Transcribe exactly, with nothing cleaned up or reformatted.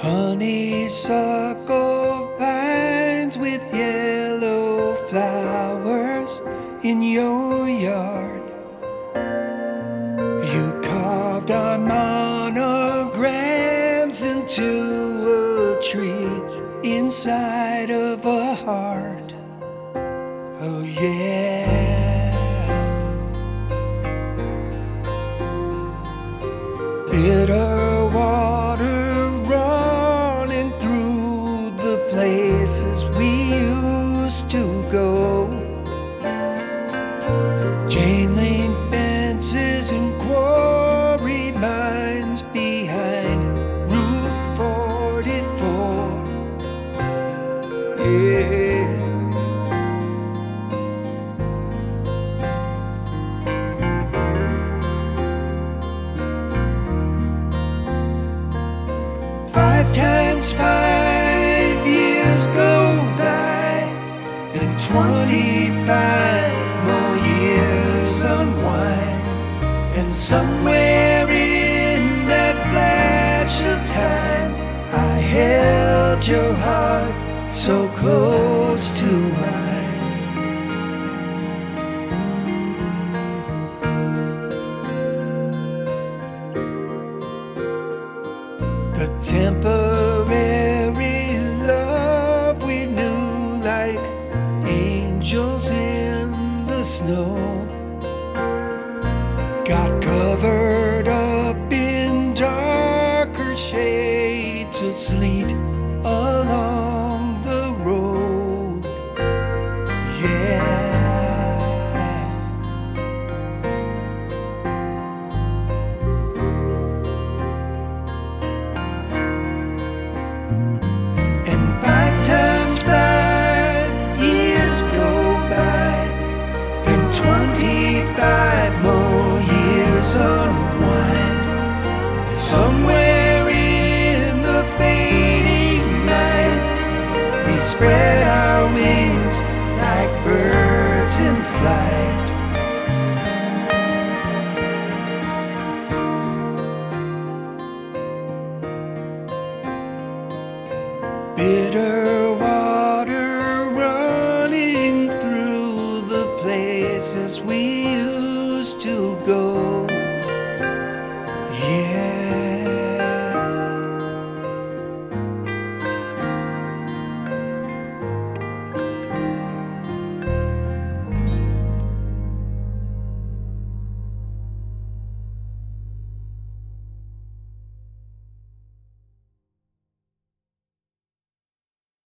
Honeysuckle pines with yellow flowers in your yard. You carved our monograms into a tree inside of a heart. Oh yeah. Bitter water running through the places we used to go. Chain link fences and quarry mines behind Route forty-four. Yeah. Five times five years go by, then twenty-five more years unwind. And somewhere in that flash of time, I held your heart so close to mine. The temporary love we knew, like angels in the snow, got covered up in darker shades of sleet along the road. Yeah. And five times five years go by, then twenty-five more years unwind. Somewhere in the fading night, we spread our wings like birds in flight. Bitter water running through the places we used to go.